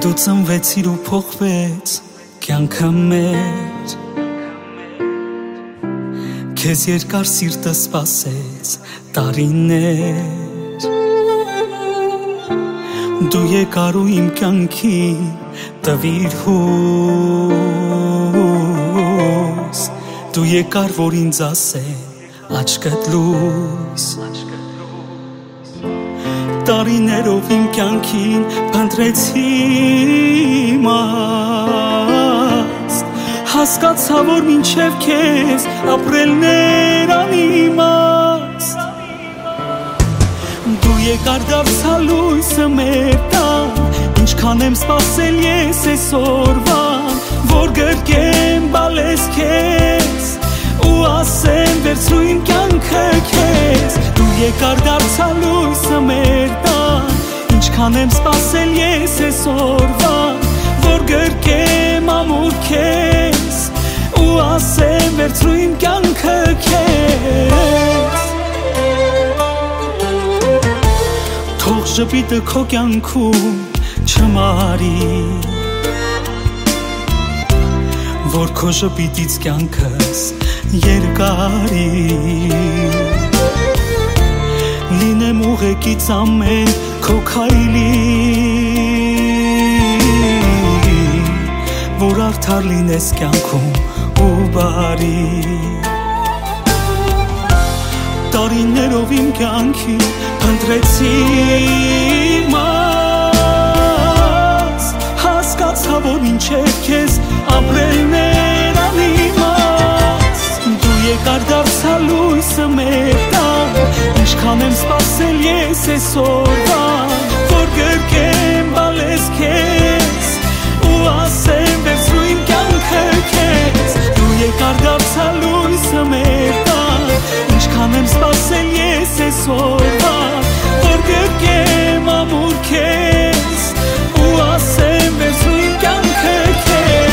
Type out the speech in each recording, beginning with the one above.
Դու ծնվեցիր ու փոխվեց կյանքը մեր, քեզ երկար սիրտը սպասեց տարիներ, դու եկար ու իմ կյանքին տվիր հույս, դու եկար որ ինձ ասեն աչքդ լույս, տարիներով իմ կյանքին փնտրեցի իմաստ, հասկացա որ մինչև քեզ ապրելն էր անիմաստ, դու եկար դարձա լույսը մեր տան, ինչքան եմ սպասել ես այսօրվան, որ գրկեմ բալես քեզ ու ասեմ վերցրու իմ կյանքը քեզ, դու եկար դարձա լույսը մեր տան, ինչքան եմ սպասել ես այսօրվան, որ գրկեմ ամուր քեզ ու ասեմ վերցրու իմ կյանքը քեզ, թող ժպիտը քո կյանքում չմարի, որ քո ժպիտից կյանքս երկարի, լինեմ ուղեկից ամեն քո քայլի, որ արդար լինես կյանքում ու բարի, տարիներով իմ կյանքի փնտրեցի իմաստ, հասկացա որ մինչև քեզ ապրելն էր անիմաստ, դու եկար դարձա լույսը մեր տան, ինչքան եմ սպասել ես այսօրվան, որ գրկեմ բալես քեզ ու ասեմ վերցրու իմ կյանքը քեզ, դու եկար դարձա լույսը մեր տան, ինչքան եմ սպասել ես այսօրվան, որ գրկեմ ամուր քեզ ու ասեմ վերցրու իմ կյանքը քեզ,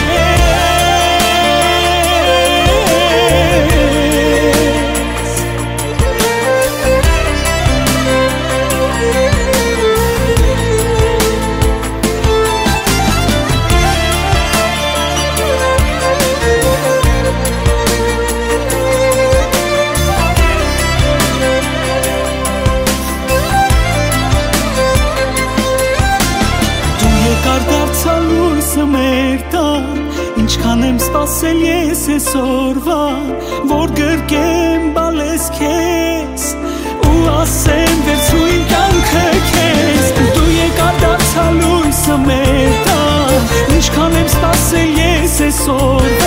մեր տան, ինչքան եմ սպասել ես այսօրվան, որ գրկեմ բալես քեզ ու ասեմ վերցրու իմ կյանքը քեզ, դու եկար դարձա լույսը մեր տան, ինչքան եմ սպասել ես այսօրվան,